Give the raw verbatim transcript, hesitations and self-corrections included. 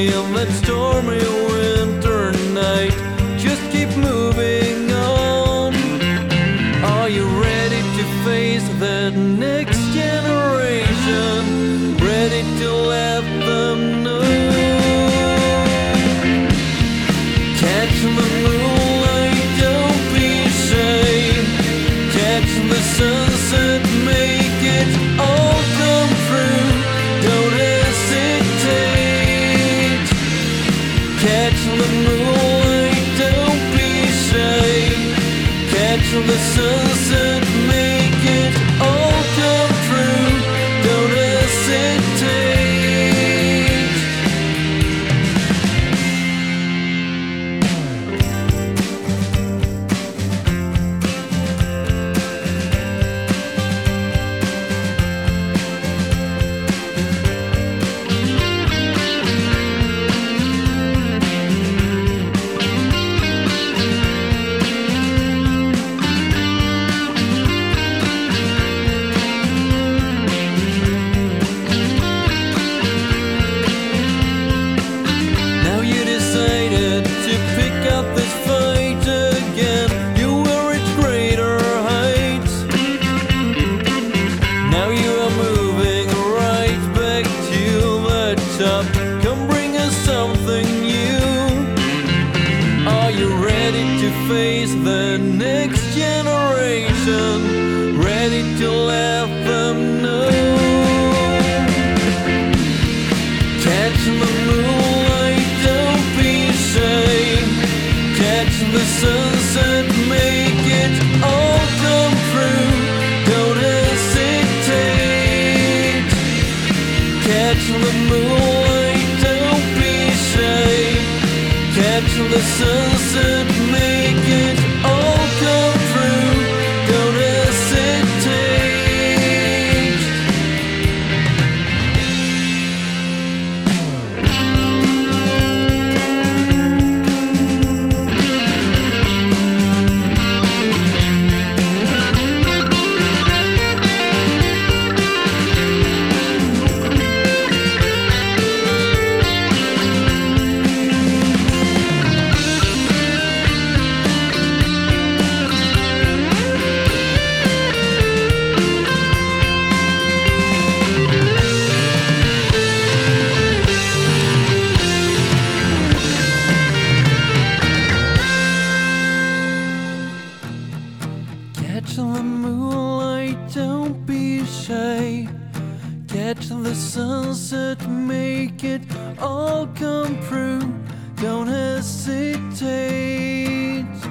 in that stormy winter night. Just keep moving on. Are you ready to face that next generation? Ready to let them know? Catch the moonlight, don't be shy. Catch the sunset, make it all come true. Don't hesitate. Catch the moonlight, don't be shy. Catch the sunset, make it all come true. Don't hesitate. Come bring us something new. Are you ready to face the next generation? Ready to let them know? Catch the moonlight, don't be shy. Catch the sunset, make it all come true. Don't hesitate. Catch the moonlight, don't be shy. Catch the sunset, make it all come true. Don't hesitate. Catch the moonlight, don't be shy. Catch the sunset, make it all come true. Don't hesitate.